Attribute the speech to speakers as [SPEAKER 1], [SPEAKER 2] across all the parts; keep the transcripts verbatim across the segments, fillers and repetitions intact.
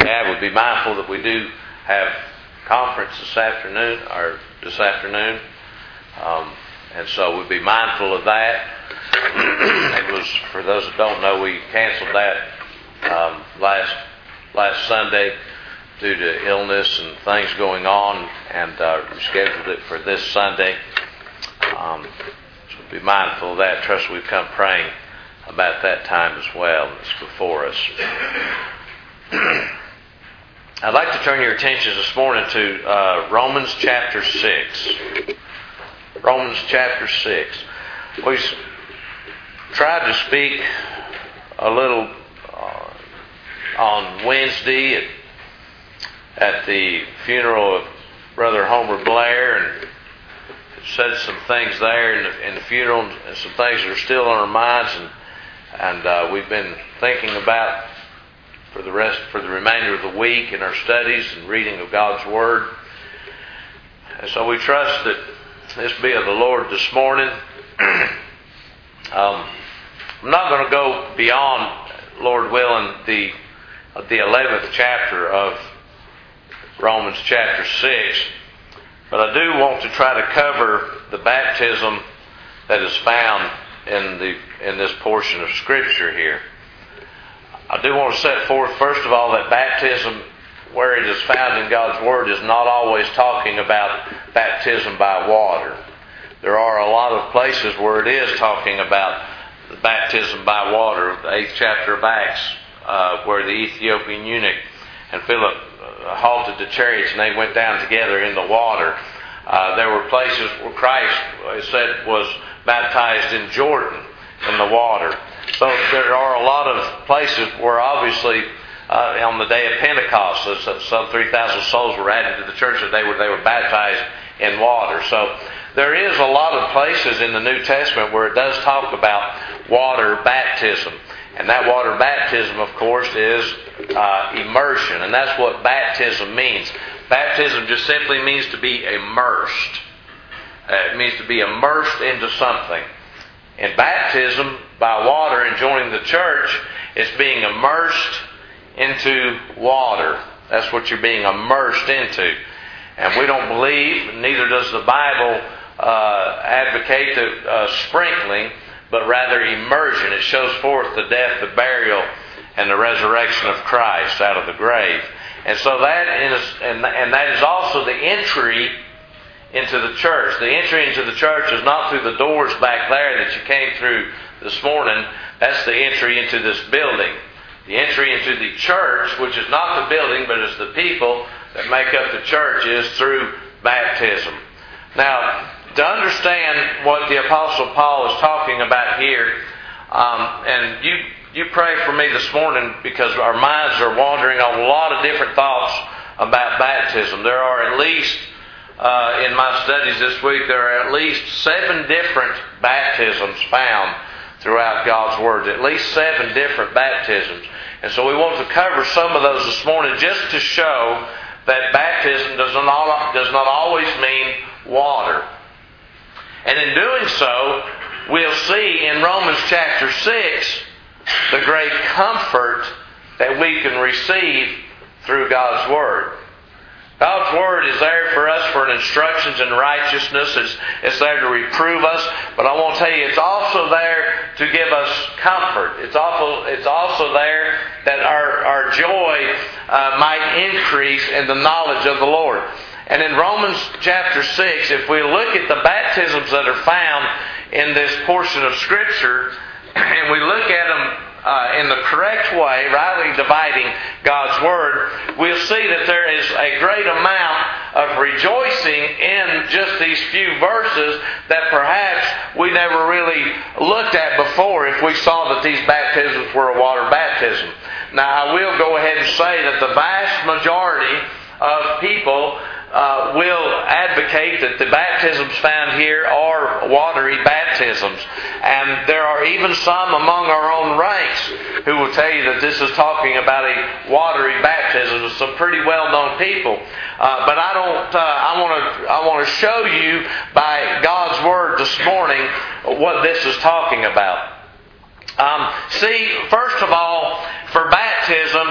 [SPEAKER 1] have. We'd be mindful that we do have conference this afternoon, or this afternoon. Um, and so we'd be mindful of that. It was, for those that don't know, we canceled that um, last last Sunday due to illness and things going on, and uh, rescheduled it for this Sunday. Um, so be mindful of that. Trust we've come praying about that time as well. It's before us. I'd like to turn your attention this morning to uh, Romans chapter six. Romans chapter six. We tried to speak a little uh, on Wednesday at, at the funeral of Brother Homer Blair, and said some things there in the, in the funeral, and some things that are still on our minds, and and uh, we've been thinking about for the rest for the remainder of the week in our studies and reading of God's Word. And so we trust that this be of the Lord this morning. um, I'm not going to go beyond, Lord willing, the the eleventh chapter of Romans chapter six, but I do want to try to cover the baptism that is found in the in this portion of Scripture here. I do want to set forth, first of all, that baptism, where it is found in God's Word, is not always talking about baptism by water. There are a lot of places where it is talking about the baptism by water. The eighth chapter of Acts, uh, where the Ethiopian eunuch and Philip uh, halted the chariots and they went down together in the water. Uh, there were places where Christ, it said, was baptized in Jordan in the water. So there are a lot of places where obviously uh, on the day of Pentecost, some three thousand souls were added to the church that they were, they were baptized in water. So there is a lot of places in the New Testament where it does talk about water baptism. And that water baptism, of course, is uh, immersion. And that's what baptism means. Baptism just simply means to be immersed. Uh, it means to be immersed into something. In baptism, by water and joining the church, it's being immersed into water. That's what you're being immersed into. And we don't believe, neither does the Bible uh, advocate the uh, sprinkling, but rather immersion. It shows forth the death, the burial, and the resurrection of Christ out of the grave. And so that is, and, and that is also the entry into the church. The entry into the church is not through the doors back there that you came through this morning. That's the entry into this building. The entry into the church, which is not the building, but is the people that make up the church, is through baptism. Now, to understand what the Apostle Paul is talking about here, um, and you you pray for me this morning because our minds are wandering on a lot of different thoughts about baptism. There are at least, uh, in my studies this week, there are at least seven different baptisms found throughout God's Word. At least seven different baptisms. And so we want to cover some of those this morning just to show that baptism does not, does not always mean water. And in doing so, we'll see in Romans chapter six the great comfort that we can receive through God's Word. God's Word is there for us for instructions in righteousness. It's, it's there to reprove us. But I want to tell you, it's also there to give us comfort. It's also, it's also there that our, our joy uh, might increase in the knowledge of the Lord. And in Romans chapter six, if we look at the baptisms that are found in this portion of Scripture, and we look at them uh, in the correct way, rightly dividing God's Word, we'll see that there is a great amount of rejoicing in just these few verses that perhaps we never really looked at before if we saw that these baptisms were a water baptism. Now, I will go ahead and say that the vast majority of people Uh, will advocate that the baptisms found here are watery baptisms. And there are even some among our own ranks who will tell you that this is talking about a watery baptism. It's some pretty well-known people. Uh, but I don't. Uh, I want to. I want to show you by God's Word this morning what this is talking about. Um, see, first of all, for baptism,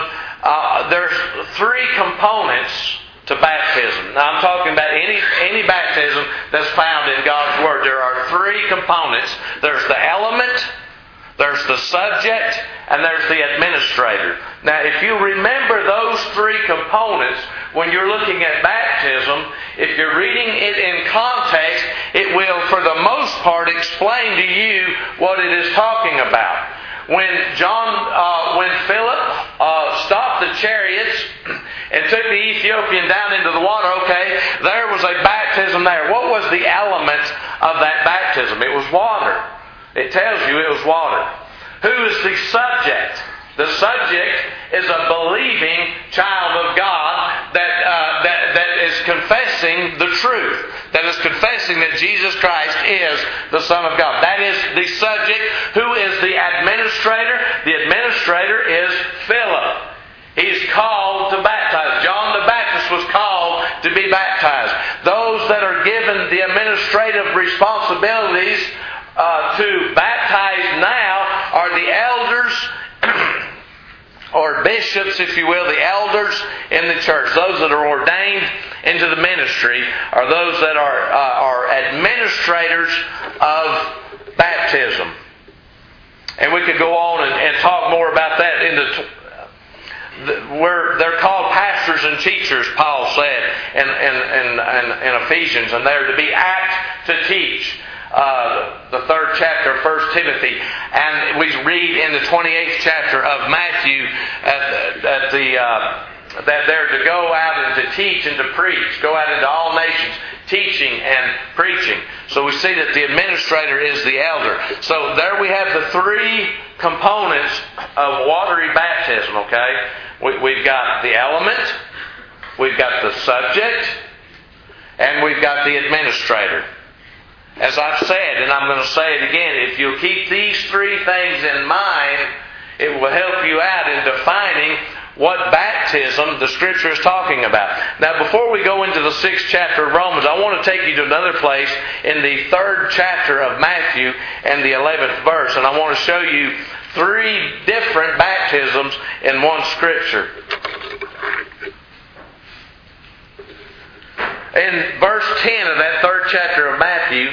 [SPEAKER 1] uh, there's three components to baptism. Now I'm talking about any any baptism that's found in God's Word. There are three components. There's the element, there's the subject, and there's the administrator. Now if you remember those three components when you're looking at baptism, if you're reading it in context, it will for the most part explain to you what it is talking about. When John, uh, when Philip uh, stopped the chariots and took the Ethiopian down into the water, okay, there was a baptism there. What was the element of that baptism? It was water. It tells you it was water. Who is the subject? The subject is a believing child of God that uh, that that is confessing the truth, that is confessing that Jesus Christ is the Son of God. That is the subject. Who is the administrator? The administrator is Philip. He's called to baptize. John the Baptist was called to be baptized. Those that are given the administrative responsibilities uh, to baptize now are the elders or bishops, if you will, the elders in the church. Those that are ordained into the ministry are those that are, uh, are administrators of baptism. And we could go on and, and talk more about that in the... Where they're called pastors and teachers, Paul said in, in, in, in, in Ephesians, and they're to be apt to teach. Uh, the third chapter of First Timothy, and we read in the twenty-eighth chapter of Matthew at, at the uh, that they're to go out and to teach and to preach, go out into all nations, teaching and preaching. So we see that the administrator is the elder. So there we have the three components of watery baptism. Okay, we, we've got the element, we've got the subject, and we've got the administrator. As I've said, and I'm going to say it again, if you'll keep these three things in mind, it will help you out in defining what baptism the Scripture is talking about. Now, before we go into the sixth chapter of Romans, I want to take you to another place in the third chapter of Matthew and the eleventh verse, and I want to show you three different baptisms in one Scripture. In verse ten of that third chapter of Matthew,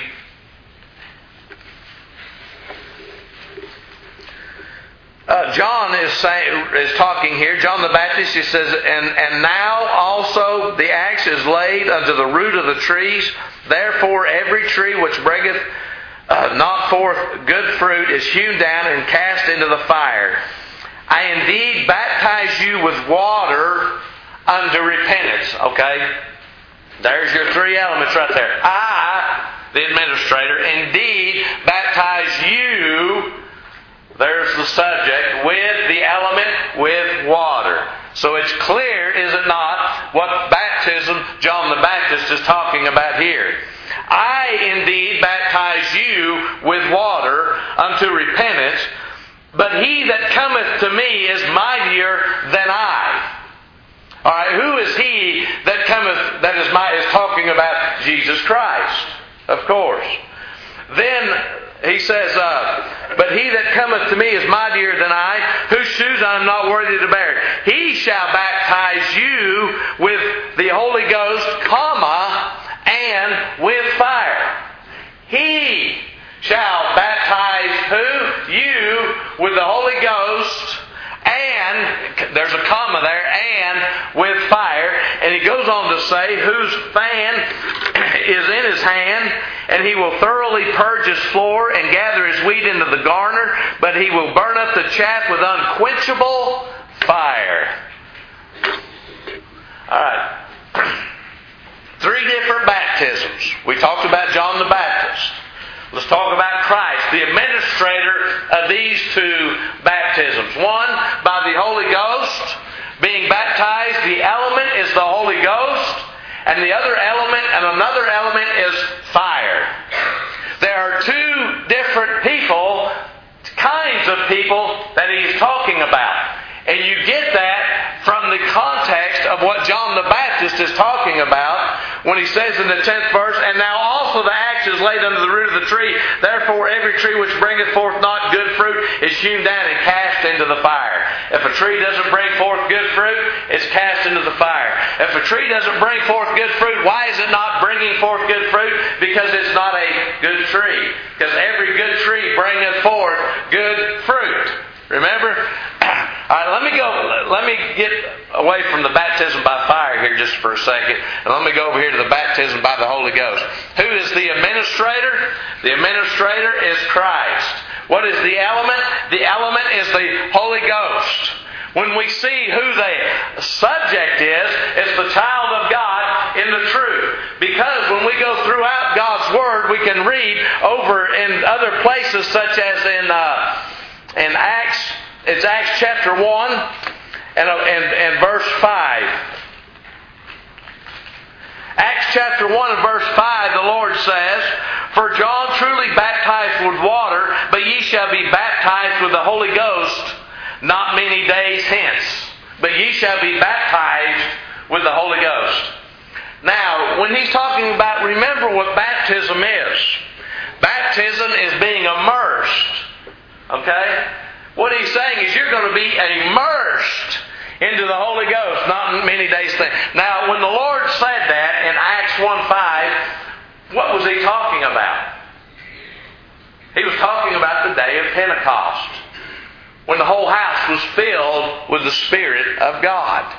[SPEAKER 1] uh, John is saying, is talking here. John the Baptist, he says, and, and now also the axe is laid unto the root of the trees. Therefore every tree which bringeth uh, not forth good fruit is hewn down and cast into the fire. I indeed baptize you with water unto repentance. Okay? There's your three elements right there. I, the administrator, indeed baptize you, there's the subject, with the element, with water. So it's clear, is it not, what baptism John the Baptist is talking about here. I indeed baptize you with water unto repentance, but he that cometh to me is mightier than I. All right, who is he that cometh, that is my, is talking about Jesus Christ, of course. Then he says, uh, but he that cometh to me is mightier than I, whose shoes I am not worthy to bear. He shall baptize you with the Holy Ghost, comma, and with fire. He shall baptize who? You with the Holy Ghost, and, there's a comma there, and with fire. And he goes on to say, whose fan is in his hand, and he will thoroughly purge his floor and gather his wheat into the garner, but he will burn up the chaff with unquenchable fire. Alright. Three different baptisms. We talked about John the Baptist. Let's talk about Christ, the administrator of these two baptisms. One, by the Holy Ghost, being baptized. The element is the Holy Ghost, and the other element, and another element is fire. There are two different people, kinds of people that he's talking about. And you get that from the context of what John the Baptist is talking about when he says in the tenth verse, "And now also the axe is laid under the root of the tree. Therefore every tree which bringeth forth not good fruit is hewn down and cast into the fire." If a tree doesn't bring forth good fruit, it's cast into the fire. If a tree doesn't bring forth good fruit, why is it not bringing forth good fruit? Because it's not a good tree. Because every good tree bringeth forth good fruit. Remember? All right, let me go. Let me get away from the baptism by fire here just for a second, and let me go over here to the baptism by the Holy Ghost. Who is the administrator? The administrator is Christ. What is the element? The element is the Holy Ghost. When we see who the subject is, it's the child of God in the truth. Because when we go throughout God's Word, we can read over in other places, such as in uh, in Acts. It's Acts chapter one and, and, and verse five. Acts chapter one and verse five, the Lord says, "For John truly baptized with water, but ye shall be baptized with the Holy Ghost not many days hence." But ye shall be baptized with the Holy Ghost. Now, when he's talking about, remember what baptism is. Baptism is being immersed. Okay? What he's saying is you're going to be immersed into the Holy Ghost, not many days. Now, when the Lord said that in Acts one five, what was He talking about? He was talking about the day of Pentecost, when the whole house was filled with the Spirit of God.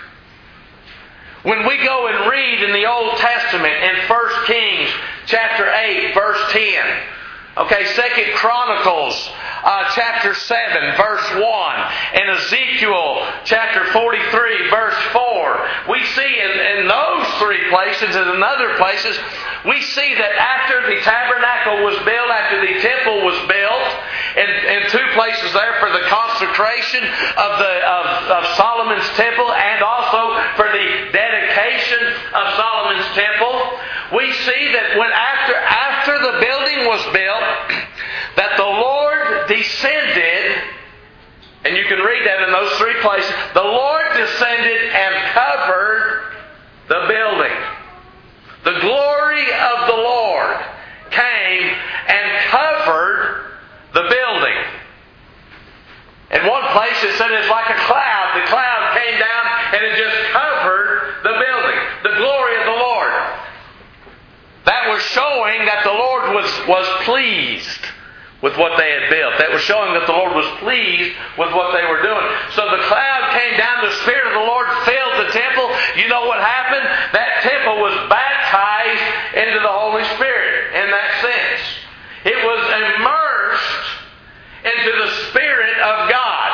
[SPEAKER 1] When we go and read in the Old Testament in First Kings chapter eight, verse ten, okay, Second Chronicles uh, chapter seven, verse one, and Ezekiel chapter forty-three, verse four, we see in, in those three places and in other places, we see that after the tabernacle was built, after the temple was built, in, in two places there for the consecration of the of, of Solomon's temple and also for the dedication of Solomon's temple, we see that when after after the building was built, that the Lord descended, and you can read that in those three places. The Lord descended and covered the building. The glory of the Lord came and covered the building. In one place it said it's like a cloud. The cloud came down and it just covered the building. The glory of the Lord. That was showing that the Lord was, was pleased with what they had built. That was showing that the Lord was pleased with what they were doing. So the cloud came down, the Spirit of the Lord filled the temple. You know what happened? That temple was baptized into the Holy Spirit in that sense. It was immersed into the Spirit of God.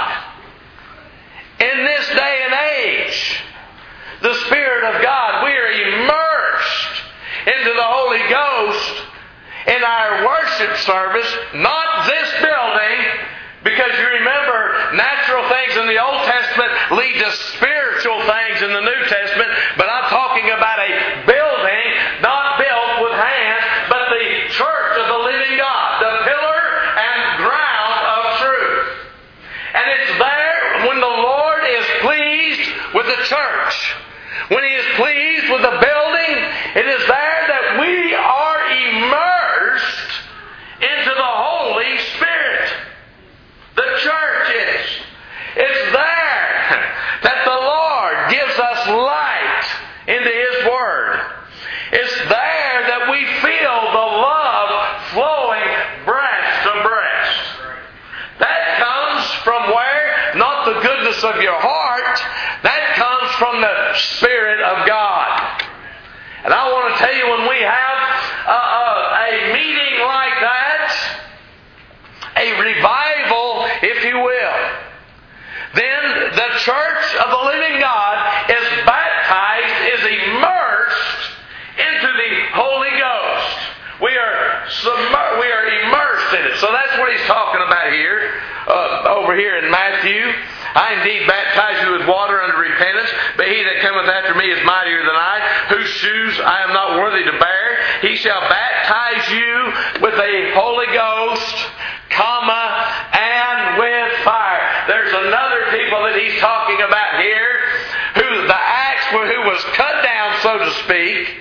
[SPEAKER 1] In this day and age, the Spirit of God, we are immersed into the Holy Ghost in our worship service, not this building, because you remember natural things in the Old Testament lead to spiritual things in the New Testament, but I'm talking about a building not built with hands, but the church of the living God, the pillar and ground of truth. And it's there when the Lord is pleased with the church. When He is pleased with the building, it is there that we are immersed into the Holy Spirit. The church is. It's there that the Lord gives us light into His Word. It's there that we feel the love flowing breast to breast. That comes from where? Not the goodness of your heart. That comes from the Spirit of God. And I want to tell you, when we have a, a, a meeting like that, a revival, if you will, then the church of the living God is baptized, is immersed into the Holy Ghost. We are submer- we are immersed in it. So that's what he's talking about here, uh, over here in Matthew. "I indeed baptize you with water unto repentance, but he that cometh after me is mightier than I, whose shoes I am not worthy to bear. He shall baptize you with the Holy Ghost, comma, and with fire." There's another people that he's talking about here, who the axe who was cut down, so to speak,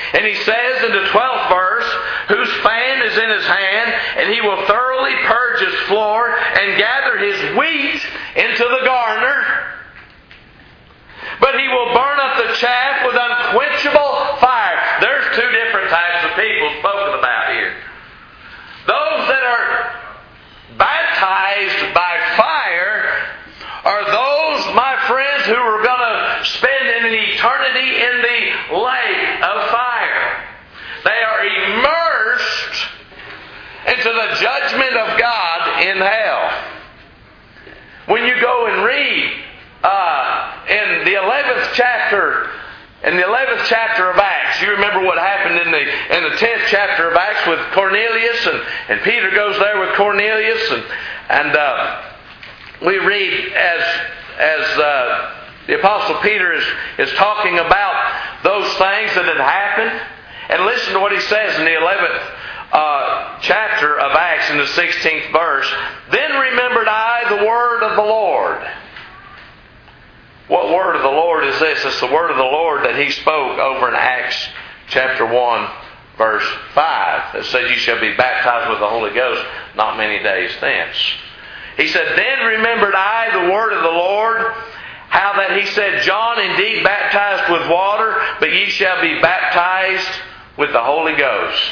[SPEAKER 1] And he says in the twelfth verse, whose fan is in his hand, and he will thoroughly purge his floor and gather his wheat into the garner. But he will burn up the chaff with unquenchable fire. There's two different types of people spoken about here. Those that are baptized by fire are those, my friends, who are going to spend an eternity in the lake of fire. They are immersed into the judgment of God in hell. When you go and read uh, in the eleventh chapter, in the eleventh chapter of Acts, you remember what happened in the in the tenth chapter of Acts with Cornelius, and, and Peter goes there with Cornelius, and and uh, we read as as uh, the Apostle Peter is is talking about those things that had happened, and listen to what he says in the eleventh uh, chapter of Acts in the sixteenth verse. Then remembered I the word of the Lord. What word of the Lord is this? It's the word of the Lord that He spoke over in Acts chapter one, verse five. That says, you shall be baptized with the Holy Ghost not many days thence. He said, then remembered I the word of the Lord, how that He said, John indeed baptized with water, but ye shall be baptized with the Holy Ghost.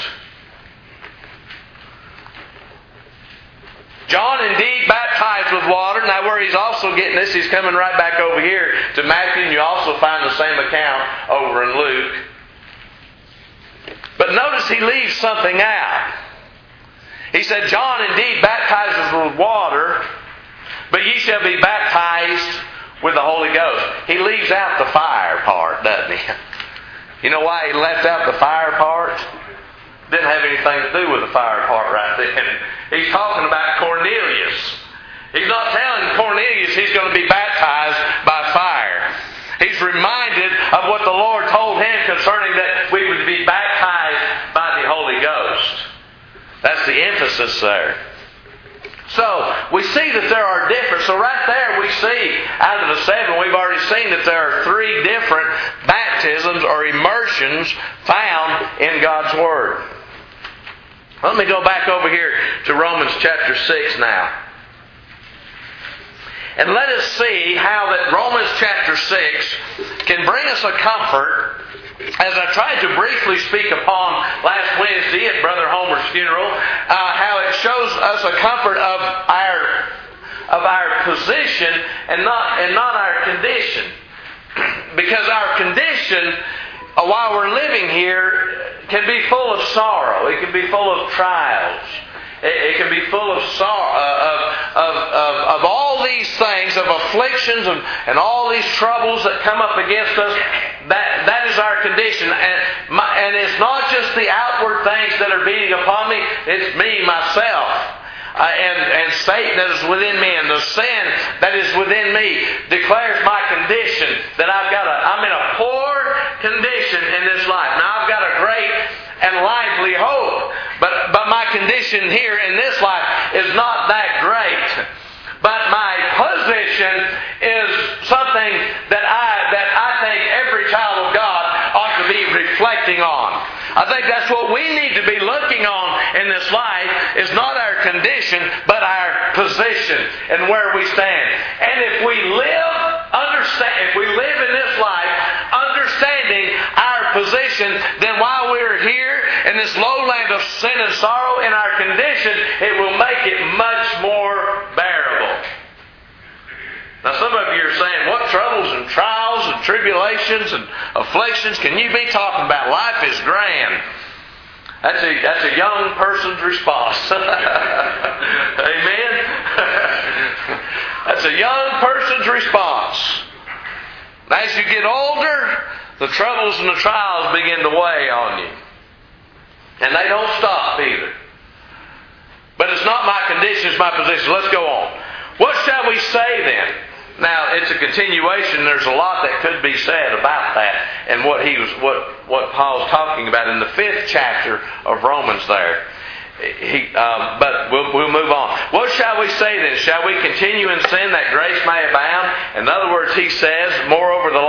[SPEAKER 1] John indeed baptized with water. Now where he's also getting this, he's coming right back over here to Matthew, and you also find the same account over in Luke. But notice he leaves something out. He said, John indeed baptizes with water, but ye shall be baptized with the Holy Ghost. He leaves out the fire part, doesn't he? You know why he left out the fire part? Didn't have anything to do with the fire part right then. He's talking about Cornelius. He's not telling Cornelius he's going to be baptized by fire. He's reminded of what the Lord told him concerning that we would be baptized by the Holy Ghost. That's the emphasis there. So, we see that there are different. So right there we see, out of the seven, we've already seen that there are three different baptisms or immersions found in God's Word. Let me go back over here to Romans chapter six now. And let us see how that Romans chapter six can bring us a comfort, as I tried to briefly speak upon last Wednesday at Brother Homer's funeral, uh, how it shows us a comfort of our of our position and not and not our condition. Because our condition, uh, while we're living here, can be full of sorrow. It can be full of trials. It, it can be full of sorrow, uh, of, of, of, of all these things, of afflictions and, and all these troubles that come up against us. That that is our condition. And, my, and it's not just the outward things that are beating upon me. It's me, myself. Uh, and, and Satan that is within me, and the sin that is within me declares my condition, that I've got a, I'm in a poor condition in this life. Now I've got a great and lively hope, but, but my condition here in this life is not that great. But my position is something that I, that I think every child of God ought to be reflecting on. I think that's what we need to be looking on in this life, is not our condition, but our position and where we stand. And if we live, understand, if we live in this life understanding our position, then while we're here in this lowland of sin and sorrow in our condition, it will make it much more bearable. Now some of you are saying, what troubles and trials and tribulations and afflictions can you be talking about? Life is grand. That's a, that's a young person's response. Amen? That's a young person's response. As you get older, the troubles and the trials begin to weigh on you. And they don't stop either. But it's not my condition, it's my position. Let's go on. What shall we say then? Now, it's a continuation. There's a lot that could be said about that and what he was, what what Paul's talking about in the fifth chapter of Romans there. He, um, but we'll, we'll move on. What shall we say then? Shall we continue in sin that grace may abound? In other words, he says, moreover, the law, uh,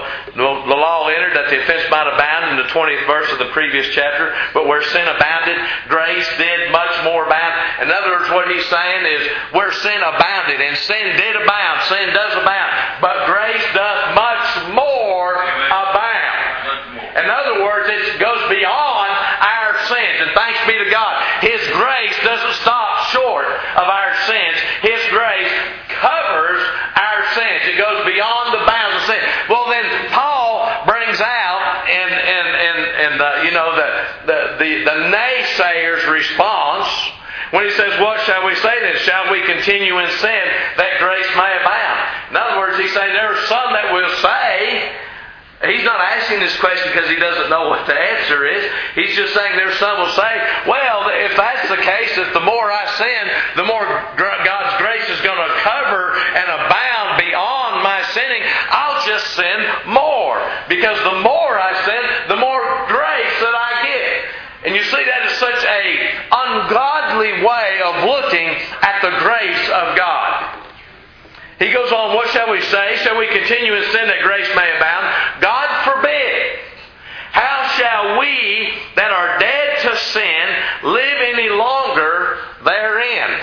[SPEAKER 1] the law entered that the offense might abound in the twentieth verse of the previous chapter. But where sin abounded, grace did much more abound. In other words, what he's saying is where sin abounded, and sin did abound, sin does abound, but grace doth much more abound. In other words, it goes beyond our sins. And thanks be to God, His grace doesn't stop short of our sins. His grace covers our sins. It goes beyond the bounds of sin. Well, then Paul brings out, and and and and uh, you know the the the, the naysayer's response when he says, "What shall we say then? Shall we continue in sin that grace may abound?" In other words, he's saying there are some that will say. He's not asking this question because he doesn't know what the answer is. He's just saying there's some will say, well, if that's the case, if the more I sin, the more God's grace is going to cover and abound beyond my sinning, I'll just sin more. Because the more I sin, the more grace that I get. And you see, that is such an ungodly way of looking at the grace of God. He goes on, what shall we say? Shall we continue in sin that grace may abound? God forbid. How shall we that are dead to sin live any longer therein?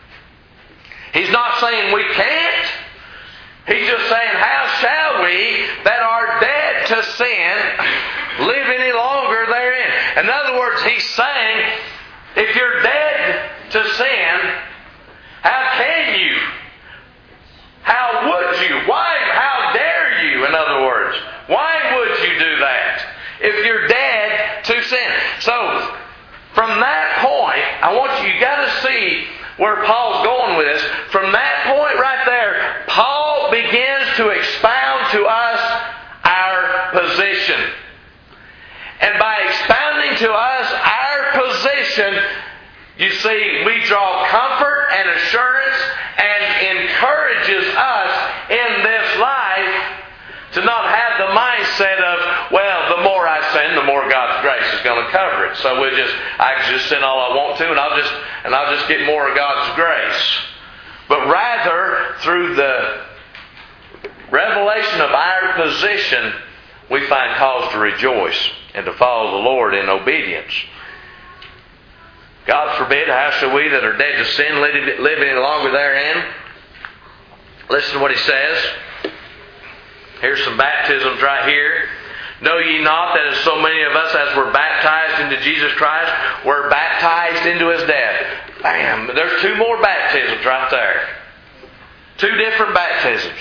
[SPEAKER 1] He's not saying we can't. He's just saying, how shall we that are dead to sin live any longer therein? In other words, he's saying, if you're dead to sin, how can you? How would you? Why? How dare you, in other words? Why would you do that if you're dead to sin? So, from that point, I want you, you got to see where Paul's going with this. From that point right there, Paul begins to expound to us our position. And by expounding to us our position, you see, we draw comfort and assurance and encourages us in this life to not have the mindset of, well, the more I sin, the more God's grace is going to cover it. So we'll just, I can just sin all I want to, and I'll just, and I'll just get more of God's grace. But rather, through the revelation of our position, we find cause to rejoice and to follow the Lord in obedience. God forbid, how shall we that are dead to sin live any longer therein? Listen to what he says. Here's some baptisms right here. Know ye not that as so many of us as were baptized into Jesus Christ, were baptized into His death? Bam! There's two more baptisms right there. Two different baptisms.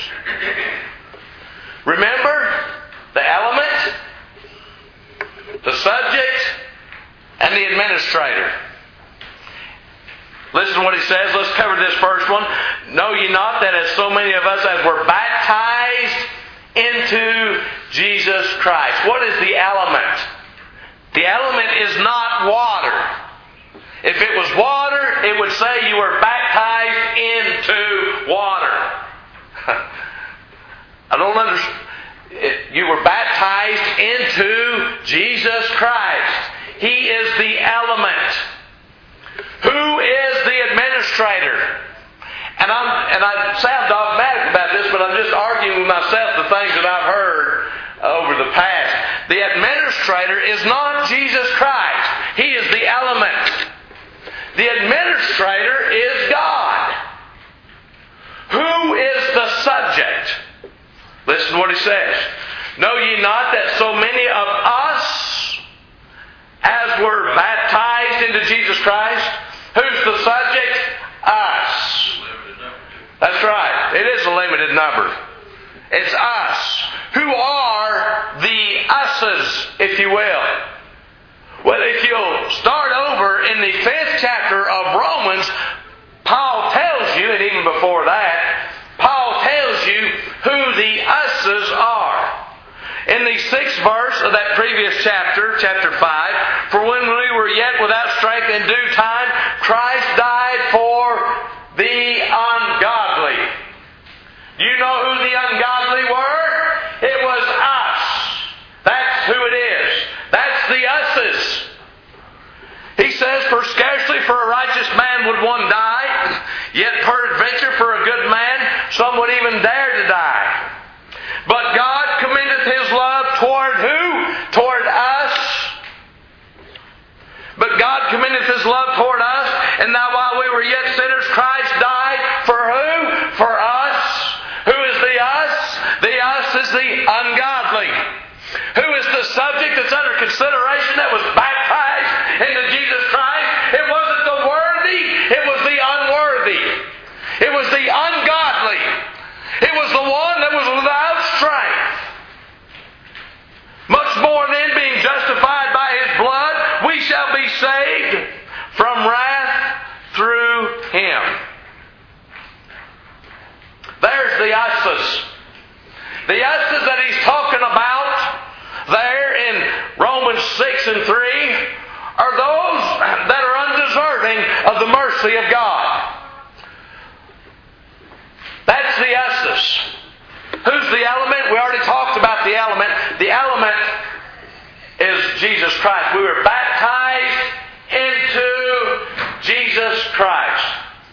[SPEAKER 1] Remember the element, the subject, and the administrator. Listen to what he says. Let's cover this first one. Know ye not that as so many of us as were baptized into Jesus Christ. What is the element? The element is not water. If it was water, it would say you were baptized into water. I don't understand. You were baptized into Jesus Christ. He is the element. Who is the administrator? And I'm and I sound dogmatic about this, but I'm just arguing with myself the things that I've heard over the past. The administrator is not Jesus Christ. He is the element. The administrator is God. Who is the subject? Listen to what he says. Know ye not that so many of us as were baptized into Jesus Christ? Who's the subject? Us. That's right. It is a limited number. It's us. Who are the us's, if you will? Well, if you'll start over in the fifth chapter of Romans, Paul tells you, and even before that, Paul tells you who the us's are. In the sixth verse of that previous chapter, chapter five, for when we were yet without strength in due time, Christ died for the ungodly. Do you know who the ungodly were? It was us. That's who it is. That's the us's. He says, for scarcely for a righteous man would one die, yet peradventure for a good man some would even dare to die. But God commendeth His His love toward us, and now while we were yet sinners, Christ died for who? For us. Who is the us? The us is the ungodly. Who is the subject that's under consideration that was baptized into Jesus Christ? It wasn't the worthy, it was the unworthy. It was the ungodly. It was the one that was without strength. Much more than being justified by His blood, we shall be saved from wrath through Him. There's the uses. The uses that he's talking about there in Romans six and three are those that are undeserving of the mercy of God. That's the uses. Who's the element? We already talked about the element. The element is Jesus Christ. We were baptized into Jesus Christ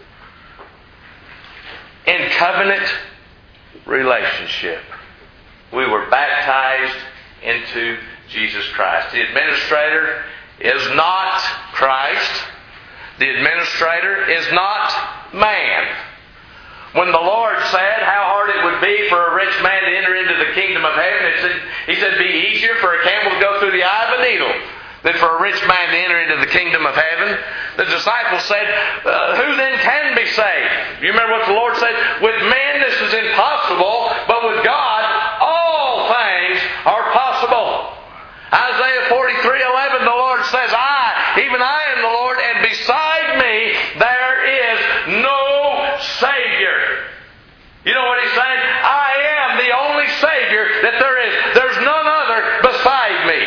[SPEAKER 1] in covenant relationship. We were baptized into Jesus Christ. The administrator is not Christ. The administrator is not man. When the Lord said how hard it would be for a rich man to enter into the kingdom of heaven, it said, He said it'd be easier for a camel to go through the eye of a needle than for a rich man to enter into the kingdom of heaven. The disciples said, uh, who then can be saved? You remember what the Lord said? With man this is impossible, but with God all things are possible. Isaiah forty-three eleven, the Lord says, I, even I am the Lord, and beside me there is no Savior. You know what He's saying? I am the only Savior that there is. There's none other beside me.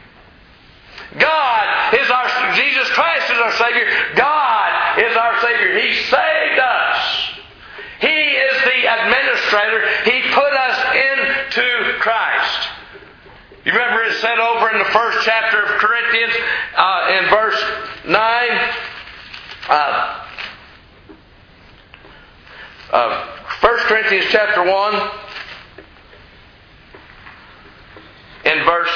[SPEAKER 1] God is our, Jesus Christ is our Savior. God is our Savior. He saved us. He is the administrator. He put us into Christ. You remember it said over in the first chapter of Corinthians, uh, in verse nine, uh, uh, First Corinthians chapter one, in verse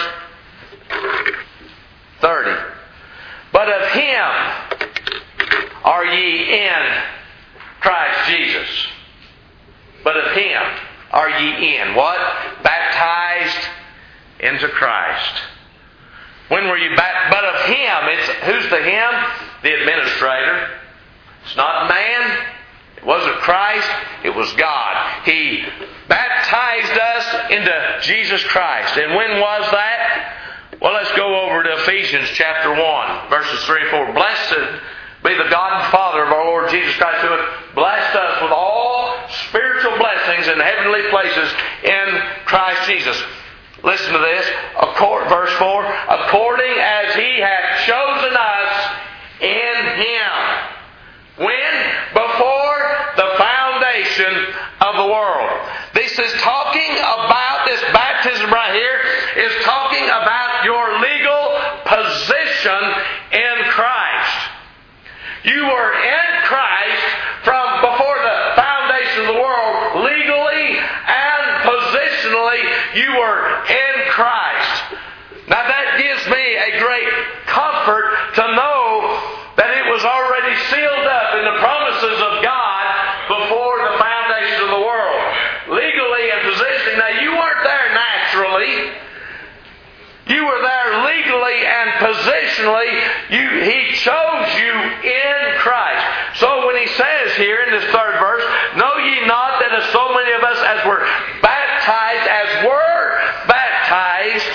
[SPEAKER 1] thirty. But of Him are ye in Christ Jesus. But of Him are ye in what? Baptized into Christ. When were you back? But of Him, it's who's the Him? The administrator. It's not man. It wasn't Christ. It was God. He baptized us into Jesus Christ. And when was that? Well, let's go over to Ephesians chapter one, verses three and four. Blessed be the God and Father of our Lord Jesus Christ, who hath blessed us with all spiritual blessings in heavenly places in Christ Jesus. Listen to this. Verse four. According as He hath chosen us in Him. When? Before the foundation of the world. This is talking about, this baptism right here is talking about your legal position in Christ. You were in Christ from before the foundation of the world. Legally and positionally, you were in Christ. Now that gives me a great comfort to know that it was already sealed up in the promises of God before the foundation of the world. Legally and positionally. Now you weren't there naturally. You were there legally and positionally. You, He chose you in Christ. So when He says here in this third verse, know ye not that as so many of us as were baptized, as were baptized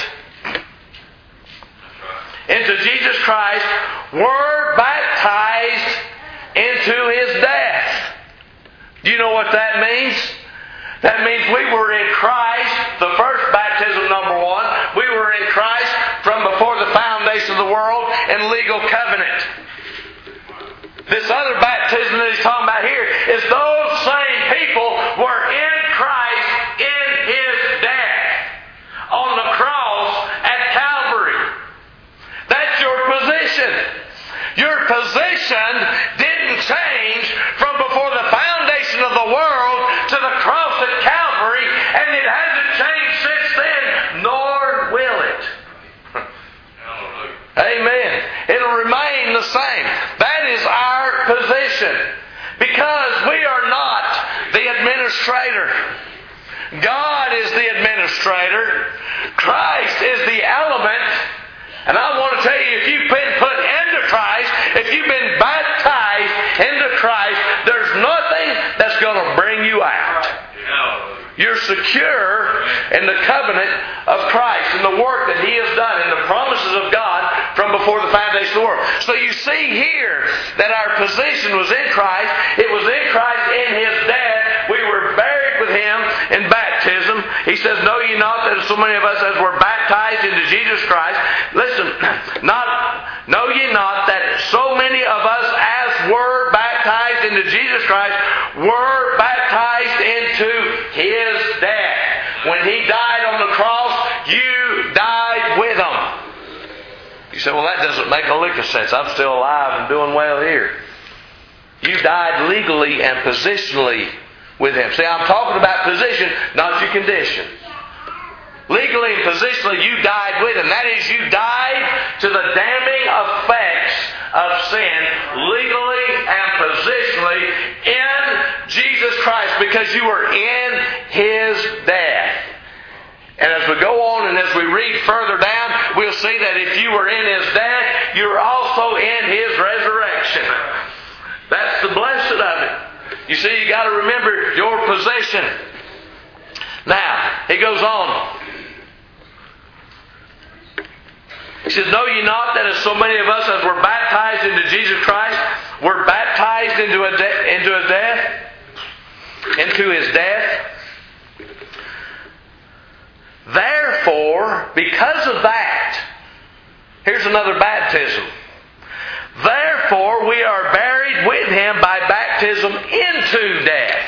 [SPEAKER 1] into Jesus Christ, were baptized into His death. Do you know what that means? That means we were in Christ, the first baptism, number one. We were in Christ from before the foundation of the world in legal covenant. This other baptism that he's talking about here is those same people were in Christ in His death on the cross at Calvary. That's your position. Your position didn't change from before the foundation of the world to the cross at Calvary, and it hasn't changed since then, nor will it. Amen. It'll remain the same. That is our position. Because we are not the administrator. God is the administrator. Christ is the element. And I want to tell you, if you've been put into Christ, if you've been baptized into Christ, there's nothing that's going to bring you out. You're secure in the covenant of Christ and the work that He has done and the promises of God from before the foundation of the world. So you see here that our position was in Christ. It was in Christ in His death. We were buried with Him in baptism. He says, know ye not that so many of us as were baptized into Jesus Christ. Listen, not know ye not that so many of us as were baptized into Jesus Christ were baptized into His death. When He died on the cross, you died with Him. You say, well, that doesn't make a lick of sense. I'm still alive and doing well here. You died legally and positionally with Him. See, I'm talking about position, not your condition. Legally and positionally, you died with Him. That is, you died to the damning effects of sin, legally and positionally, in Jesus Christ, because you were in His death. And as we go on and as we read further down, we'll see that if you were in His death, you're also in His resurrection. That's the blessed of it. You see, you got to remember your position. Now, he goes on. He says, know ye not that as so many of us as were baptized into Jesus Christ, were baptized into a de- into a death? Into His death? Therefore, because of that, here's another baptism. Therefore, we are buried with Him by baptism into death.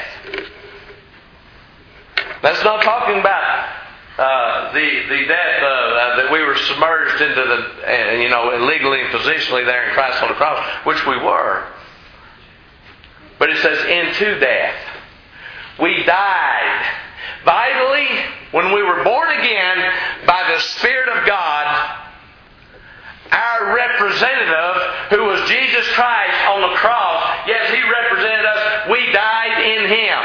[SPEAKER 1] That's not talking about uh, the the death uh, uh, that we were submerged into the, uh, you know, legally and positionally there in Christ on the cross, which we were. But it says into death. We died vitally when we were born again by the Spirit of God. Our representative, who was Jesus Christ on the cross, yes, He represented us. We died in Him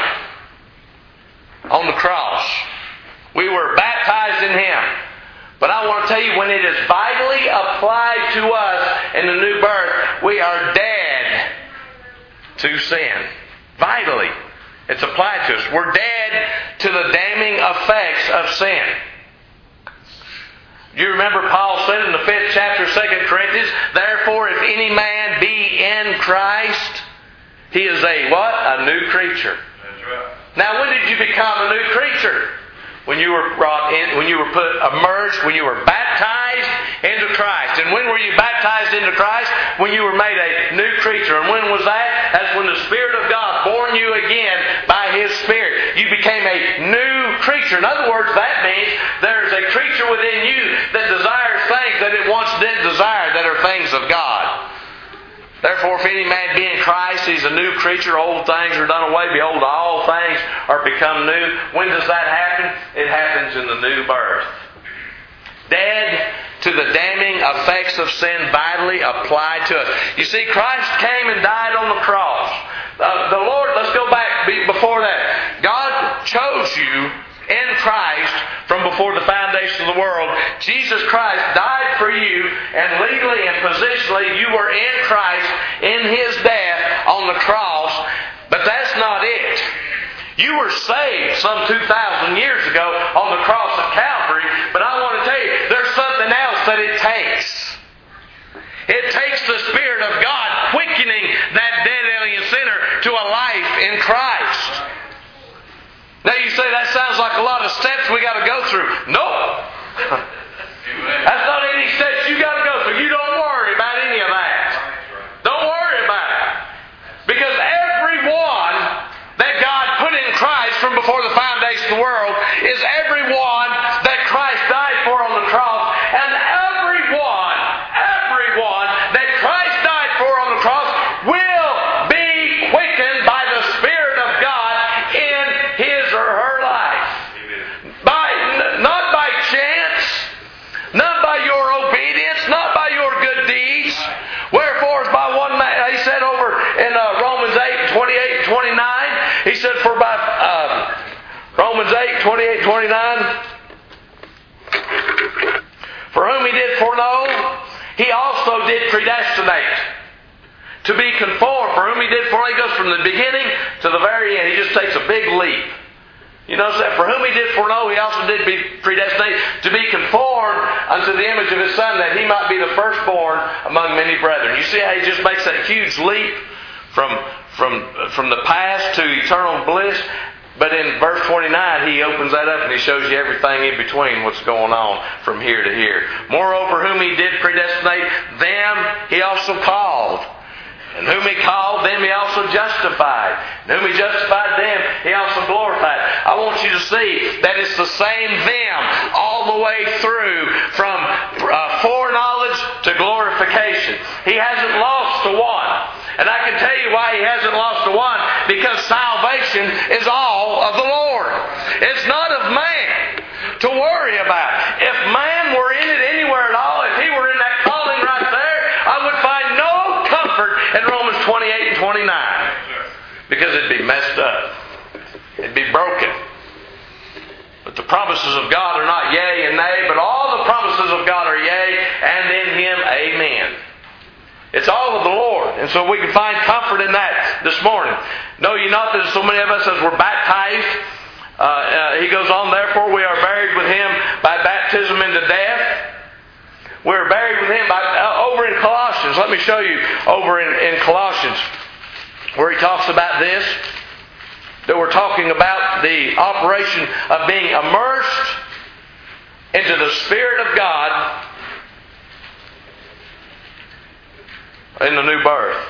[SPEAKER 1] on the cross. We were baptized in Him. But I want to tell you, when it is vitally applied to us in the new birth, we are dead to sin. Vitally. It's applied to us. We're dead to the damning effects of sin. Do you remember Paul said in the fifth chapter of Second Corinthians, therefore if any man be in Christ, he is a what? A new creature. That's right. Now when did you become a new creature? When you were brought in, when you were put immersed, when you were baptized into Christ. And when were you baptized into Christ? When you were made a new creature. And when was that? That's when the Spirit of God born you again by His Spirit. You became a new creature. In other words, that means there is a creature within you that desires things that it once did desire, that are things of God. Therefore, if any man be in Christ, he's a new creature. Old things are done away. Behold, all things are become new. When does that happen? It happens in the new birth. Dead to the damning effects of sin vitally applied to us. You see, Christ came and died on the cross. Uh, the Lord, let's go back before that. God chose you in Christ from before the foundation of the world. Jesus Christ died for you, and legally and positionally you were in Christ in His death on the cross. But that's not it. You were saved some two thousand years ago on the cross of Calvary, but I want to tell you, there's something else that it takes. It takes the Spirit of God quickening that dead alien sinner to a life in Christ. Now you say, that sounds like a lot of steps we got to go through. No. That's not any steps you got to go through. You don't worry about any of that. Don't worry about it. Because everyone that God put in Christ from before the foundation of the world is everyone that Christ died twenty-eight, twenty-nine. For whom he did foreknow, he also did predestinate to be conformed. For whom he did foreknow, he goes from the beginning to the very end. He just takes a big leap. You notice that? For whom he did foreknow, he also did be predestinate to be conformed unto the image of his Son, that he might be the firstborn among many brethren. You see how he just makes that huge leap from, from, from the past to eternal bliss? But in verse twenty-nine, he opens that up and he shows you everything in between, what's going on from here to here. Moreover, whom he did predestinate, them he also called. And whom he called, them he also justified. And whom he justified, them he also glorified. I want you to see that it's the same them all the way through from uh, foreknowledge to glorification. He hasn't lost to one. And I can tell you why he hasn't lost to one. Because salvation is all of the Lord. It's not of man to worry about. If man were in it anywhere at all, if he were in that calling right there, I would find no comfort in Romans twenty-eight and twenty-nine. Because it'd be messed up. It'd be broken. But the promises of God are not yea and nay, but all the promises of God are yea, and in Him, amen. It's all of the Lord. And so we can find comfort in that this morning. Know ye not that so many of us as were baptized, uh, uh, he goes on, therefore we are buried with Him by baptism into death. We're buried with Him by, uh, over in Colossians. Let me show you over in, in Colossians where he talks about this. That we're talking about the operation of being immersed into the Spirit of God in the new birth.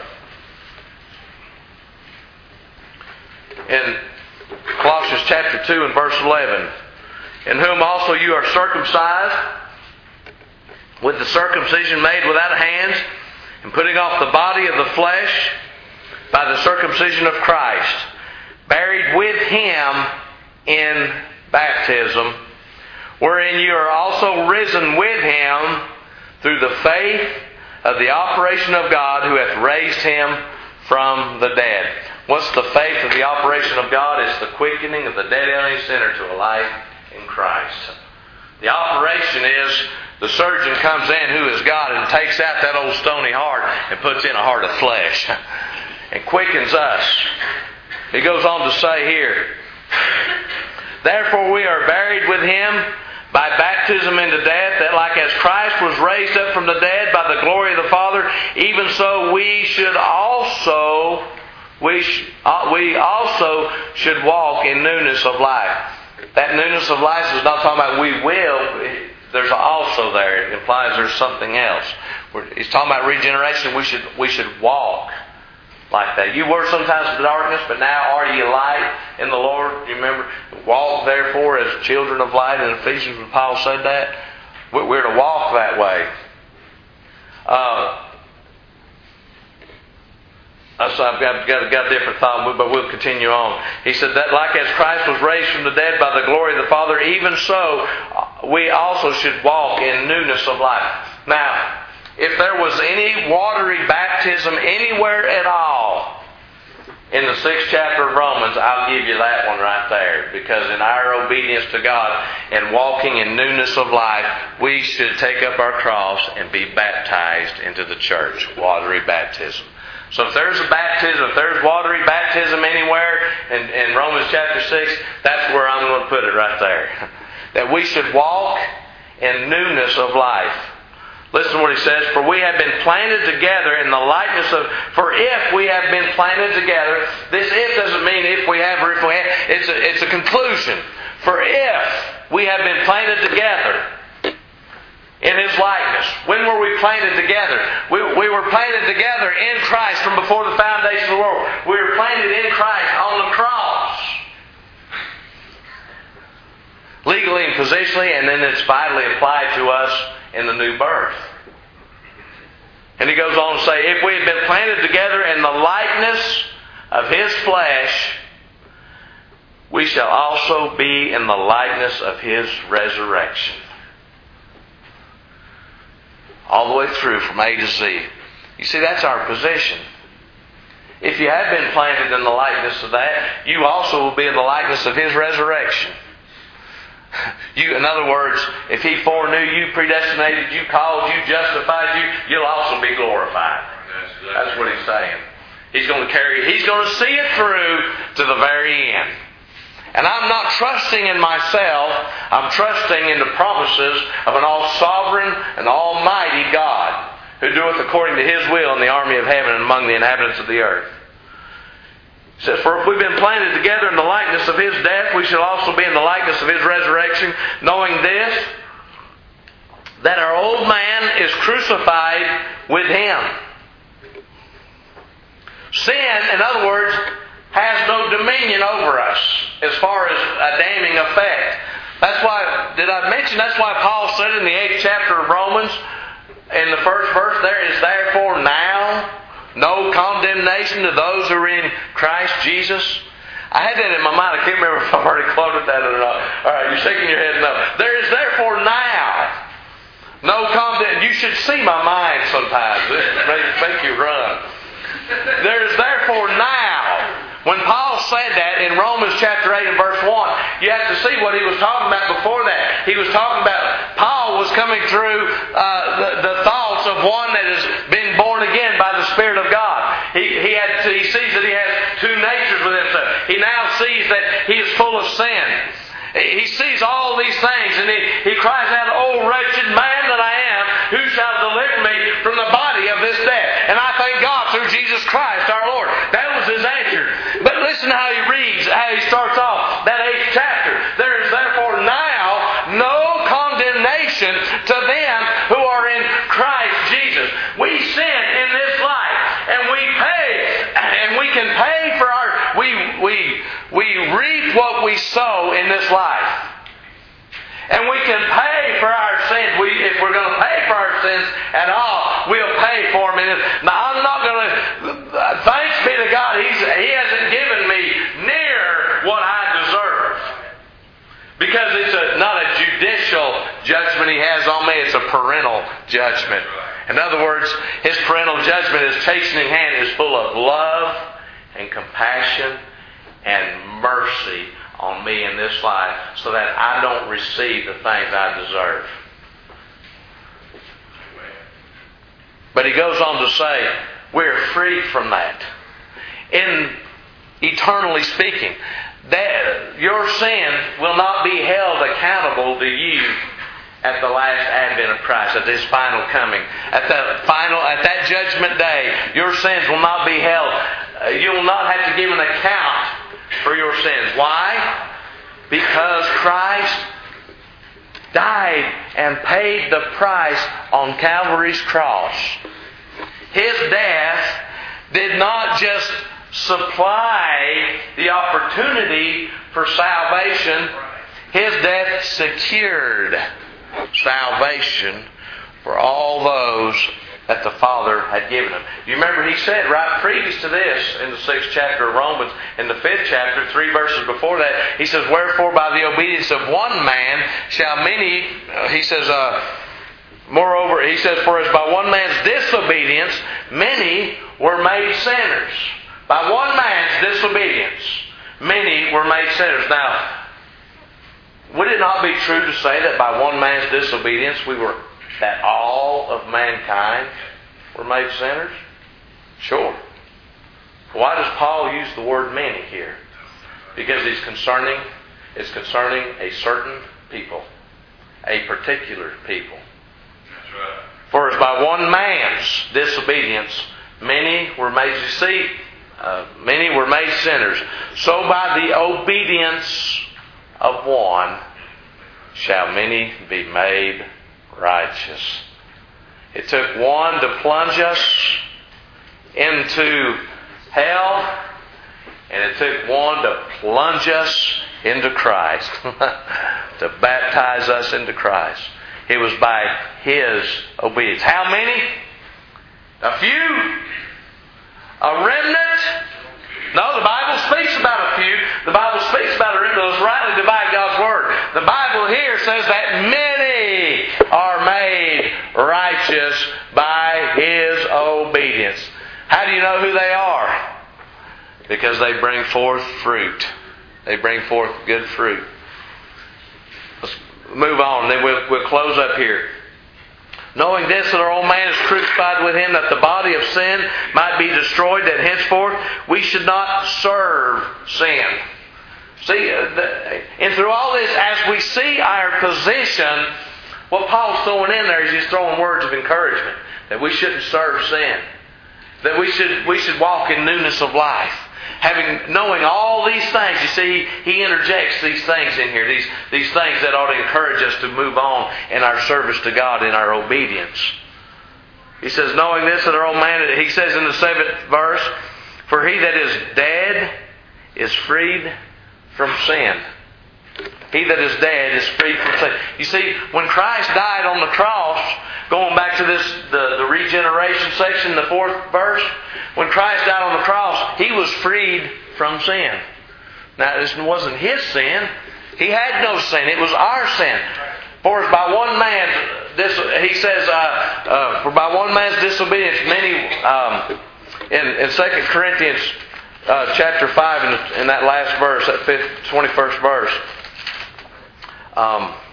[SPEAKER 1] In Colossians chapter two and verse eleven. In whom also you are circumcised with the circumcision made without hands, and putting off the body of the flesh by the circumcision of Christ, buried with Him in baptism, wherein you are also risen with Him through the faith of the operation of God who hath raised Him from the dead. What's the faith of the operation of God? It's the quickening of the dead alien sinner to a life in Christ. The operation is the surgeon comes in who is God and takes out that old stony heart and puts in a heart of flesh and quickens us. He goes on to say here, therefore we are buried with Him by baptism into death, that like as Christ was raised up from the dead by the glory of the Father, even so we should also we sh- uh, we also should walk in newness of life. That newness of life is not talking about we will. There's also there. It implies there's something else. He's talking about regeneration. We should we should walk like that. You were sometimes in the darkness, but now are ye light in the Lord. You remember, walk therefore as children of light in Ephesians when Paul said that. We're to walk that way. Uh, so I've got, got, got a different thought, but we'll continue on. He said that like as Christ was raised from the dead by the glory of the Father, even so we also should walk in newness of life. Now, if there was any watery baptism anywhere at all in the sixth chapter of Romans, I'll give you that one right there. Because in our obedience to God and walking in newness of life, we should take up our cross and be baptized into the church. Watery baptism. So if there's a baptism, if there's watery baptism anywhere in, in Romans chapter six, that's where I'm going to put it right there. That we should walk in newness of life. Listen to what he says. For we have been planted together in the likeness of... For if we have been planted together... This if doesn't mean if we have or if we have. It's a, it's a conclusion. For if we have been planted together in His likeness. When were we planted together? We, we were planted together in Christ from before the foundation of the world. We were planted in Christ on the cross. Legally and positionally, and then it's vitally applied to us in the new birth. And he goes on to say, if we have been planted together in the likeness of His flesh, we shall also be in the likeness of His resurrection. All the way through from A to Z. You see, that's our position. If you have been planted in the likeness of that, you also will be in the likeness of His resurrection. You, in other words, if He foreknew you, predestinated you, called you, justified you, you'll also be glorified. That's what He's saying. He's going to carry, He's going to see it through to the very end. And I'm not trusting in myself. I'm trusting in the promises of an all-sovereign and almighty God who doeth according to His will in the army of heaven and among the inhabitants of the earth. It says, for if we've been planted together in the likeness of His death, we shall also be in the likeness of His resurrection, knowing this, that our old man is crucified with Him. Sin, in other words, has no dominion over us as far as a damning effect. That's why, did I mention, that's why Paul said in the eighth chapter of Romans, in the first verse, there is therefore now no condemnation to those who are in Christ Jesus. I had that in my mind. I can't remember if I've already quoted that or not. Alright, you're shaking your head no. There is therefore now no condemnation. You should see my mind sometimes. It may make you run. There is therefore now. When Paul said that in Romans chapter eight and verse one, you have to see what he was talking about before that. He was talking about, Paul was coming through uh, the, the thoughts of one that has been born again by the Spirit of God. He, he, had, he sees that he has two natures within himself. He now sees that he is full of sin. He sees all these things and he, he cries out, "O wretched man that I am, who shall deliver me from the body of this death?" And I thank God through Jesus Christ our Lord. That was his answer. But listen how he reads, how he starts off that eighth chapter. There is therefore now no condemnation to them who are in Christ Jesus. We sin in this life and we pay, and we can pay for our, we, we, we reap what we sow in this life. And we can pay for our sins. We, if we're going to pay for our sins at all, we'll pay for them. Now, I'm not going to... Thanks be to God, He's, He hasn't given me near what I deserve. Because it's a, not a judicial judgment He has on me. It's a parental judgment. In other words, His parental judgment, His chastening hand, is full of love and compassion and mercy on me in this life, so that I don't receive the things I deserve. But he goes on to say, we're freed from that. In eternally speaking, that your sin will not be held accountable to you at the last advent of Christ, at His final coming. At the final, at that judgment day, your sins will not be held. You will not have to give an account for your sins. Why? Because Christ died and paid the price on Calvary's cross. His death did not just supply the opportunity for salvation. His death secured salvation for all those that the Father had given Him. You remember He said right previous to this, in the sixth chapter of Romans, in the fifth chapter, three verses before that, He says, wherefore by the obedience of one man shall many, uh, He says, uh, moreover, He says, for as by one man's disobedience many were made sinners. By one man's disobedience many were made sinners. Now, would it not be true to say that by one man's disobedience we were that all of mankind were made sinners? Sure. Why does Paul use the word many here? Because he's concerning, it's concerning a certain people, a particular people.
[SPEAKER 2] That's right.
[SPEAKER 1] For as by one man's disobedience many were made, you see, uh, many were made sinners, so by the obedience of one shall many be made righteous. It took one to plunge us into hell, and it took one to plunge us into Christ, to baptize us into Christ. It was by His obedience. How many? A few? A remnant? No, the Bible speaks about a few. The Bible speaks about a remnant. Let's rightly divide God's Word. The Bible here says that many are made righteous by His obedience. How do you know who they are? Because they bring forth fruit. They bring forth good fruit. Let's move on, and then we'll, we'll close up here. Knowing this, that our old man is crucified with him, that the body of sin might be destroyed, that henceforth we should not serve sin. See, and through all this, as we see our position, what Paul's throwing in there is he's throwing words of encouragement. That we shouldn't serve sin. That we should we should walk in newness of life. Having knowing all these things, you see, he interjects these things in here, these, these things that ought to encourage us to move on in our service to God, in our obedience. He says, knowing this, that our old man, he says in the seventh verse, for he that is dead is freed from sin. He that is dead is freed from sin. You see, when Christ died on the cross, going back to this, the, the regeneration section, the fourth verse, when Christ died on the cross, He was freed from sin. Now, this wasn't His sin. He had no sin. It was our sin. For as by one man, this, he says, uh, uh, for by one man's disobedience, many, um, in, in Second Corinthians uh, chapter five, in, in that last verse, that fifth, twenty-first verse, um,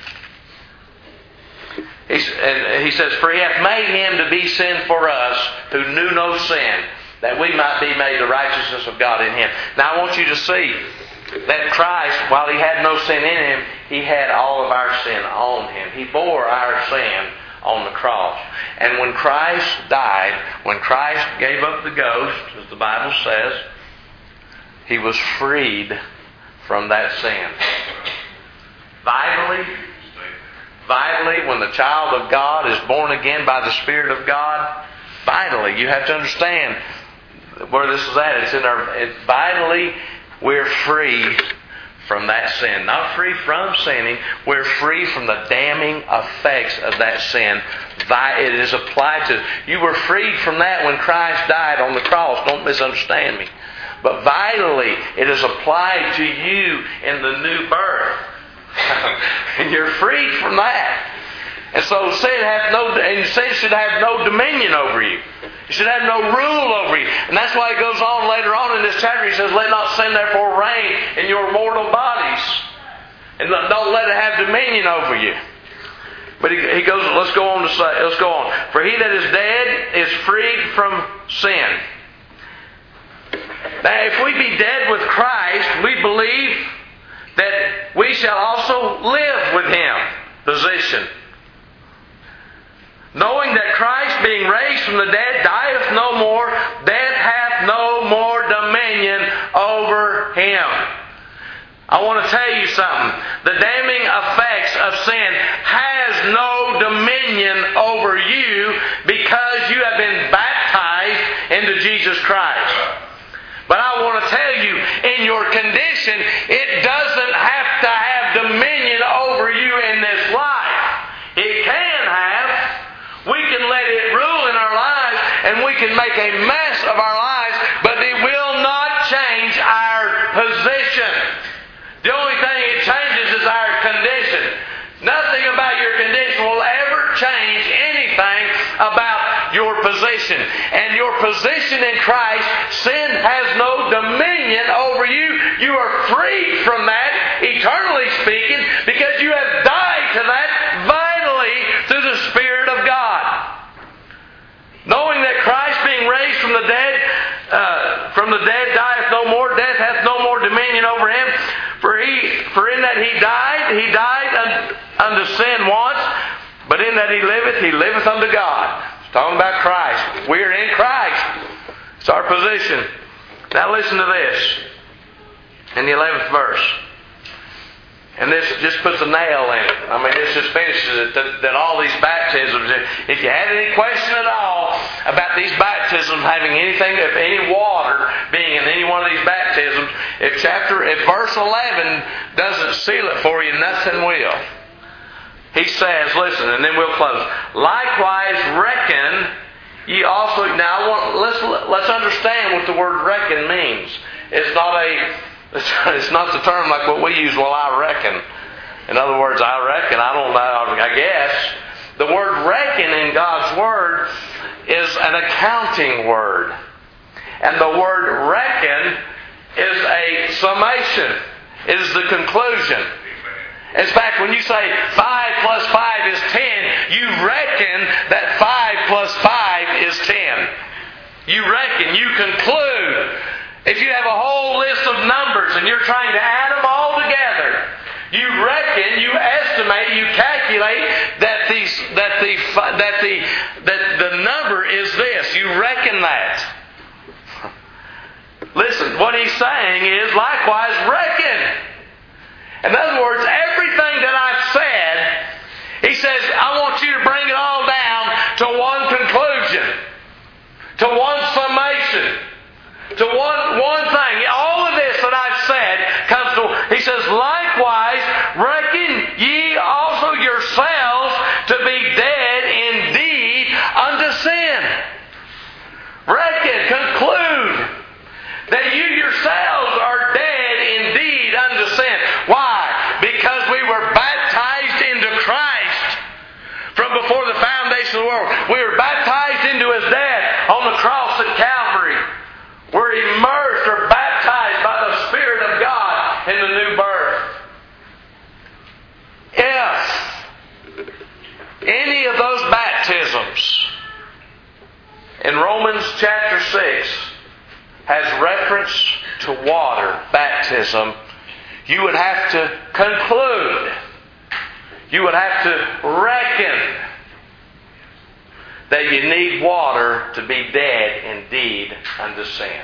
[SPEAKER 1] he, and he says, for He hath made Him to be sin for us, who knew no sin, that we might be made the righteousness of God in Him. Now I want you to see that Christ, while He had no sin in Him, He had all of our sin on Him. He bore our sin on the cross. And when Christ died, when Christ gave up the ghost, as the Bible says, He was freed from that sin. Vitally, vitally, when the child of God is born again by the Spirit of God, vitally, you have to understand where this is at. It's in our, it, vitally, we're free from that sin. Not free from sinning. We're free from the damning effects of that sin. It is applied to... You were freed from that when Christ died on the cross. Don't misunderstand me. But vitally, it is applied to you in the new birth. And you're freed from that. And so sin hath no, and sin should have no dominion over you. It should have no rule over you. And that's why it goes on later on in this chapter. He says, let not sin therefore reign in your mortal bodies. And don't let it have dominion over you. But he, he goes, let's go on to say, let's go on. For he that is dead is freed from sin. Now, if we be dead with Christ, we believe that we shall also live with Him. Position. Knowing that Christ, being raised from the dead, dieth no more, death hath no more dominion over Him. I want to tell you something. The damning effects of sin has no dominion over you because you have been baptized into Jesus Christ. But I want to tell you, in your condition, it doesn't have to have dominion over you in this life. It can have. We can let it rule in our lives, and we can make a mess of our lives, but it will not change our position. The only thing it changes is our condition. Nothing about your condition will ever change anything about your position. And your position in Christ, sin has no dominion over you. You are freed from that, eternally speaking, because you have died to that vitally through the Spirit of God. Knowing that Christ, being raised from the dead, uh, from the dead, dieth no more, death hath no more dominion over Him. For he, for in that He died, He died unto, unto sin once, but in that He liveth, He liveth unto God. It's talking about Christ. We are in Christ. It's our position. Now listen to this. In the eleventh verse. And this just puts a nail in it. I mean, this just finishes it. That, that all these baptisms, if you had any question at all about these baptisms having anything, if any water being in any one of these baptisms, if chapter, if verse eleven doesn't seal it for you, nothing will. He says, listen, and then we'll close. Likewise, reckon ye also. Now, I want, let's let's understand what the word reckon means. It's not a. It's not the term like what we use, well, I reckon. In other words, I reckon, I don't know, I guess. The word reckon in God's Word is an accounting word. And the word reckon is a summation. It is the conclusion. In fact, when you say five plus five is ten, you reckon that five plus five is ten. You reckon, you conclude. If you have a whole list of numbers and you're trying to add them all together, you reckon, you estimate, you calculate that the that the that the that the number is this. You reckon that. Listen, what he's saying is likewise reckon. In other words, everything that I've said, he says, I want you to bring it all down to one conclusion, to one summation, to one one thing. All of this that I've said comes to, he says, likewise, reckon ye also yourselves to be dead indeed unto sin. Reckon, conclude that you yourselves are dead indeed unto sin. Why? Because we were baptized into Christ from before the foundation of the world. We were baptized into His death on the cross at Calvary. We're immersed or baptized by the Spirit of God in the new birth. If any of those baptisms in Romans chapter six has reference to water baptism, you would have to conclude, you would have to reckon that you need water to be dead indeed unto sin.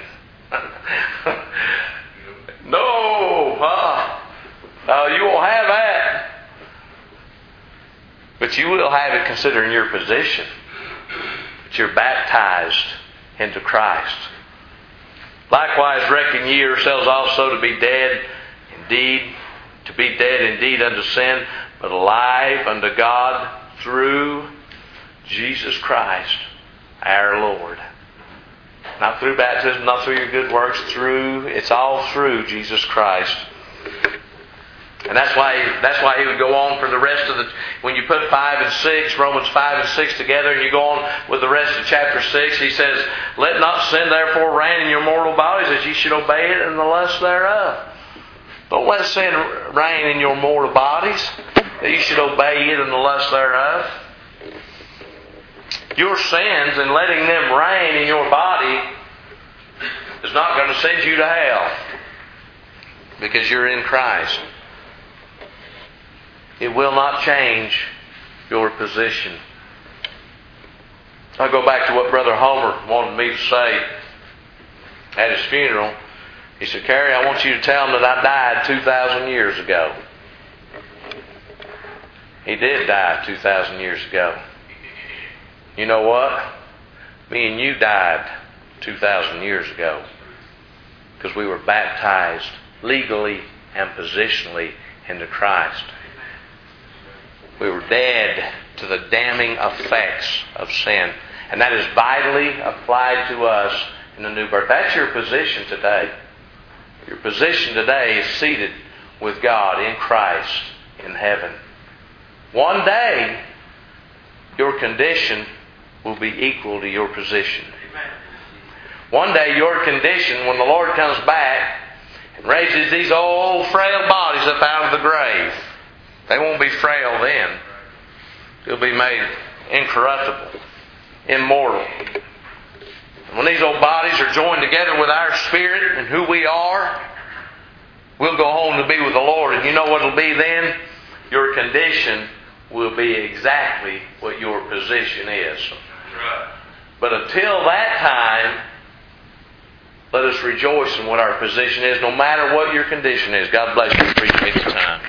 [SPEAKER 1] no, uh, no, you won't have that. But you will have it considering your position. That you're baptized into Christ. Likewise, reckon ye yourselves also to be dead indeed, to be dead indeed unto sin, but alive unto God through Jesus Christ, our Lord. Not through baptism, not through your good works, through, it's all through Jesus Christ. And that's why that's why he would go on for the rest of the, when you put five and six, Romans five and six together, and you go on with the rest of chapter six, he says, let not sin therefore reign in your mortal bodies, as ye should obey it in the lust thereof. Don't let sin reign in your mortal bodies, that you should obey it in the lust thereof. Your sins and letting them reign in your body is not going to send you to hell, because you're in Christ. It will not change your position. I'll go back to what Brother Homer wanted me to say at his funeral. He said, Kerry, I want you to tell him that I died two thousand years ago. He did die two thousand years ago. You know what? Me and you died two thousand years ago because we were baptized legally and positionally into Christ. We were dead to the damning effects of sin. And that is vitally applied to us in the new birth. That's your position today. Your position today is seated with God in Christ in heaven. One day, your condition will be equal to your position. One day, your condition, when the Lord comes back and raises these old frail bodies up out of the grave, they won't be frail then. They'll be made incorruptible, immortal. And when these old bodies are joined together with our spirit and who we are, we'll go home to be with the Lord. And you know what it'll be then? Your condition will be exactly what your position is. But until that time, let us rejoice in what our position is, no matter what your condition is. God bless you. Appreciate the time.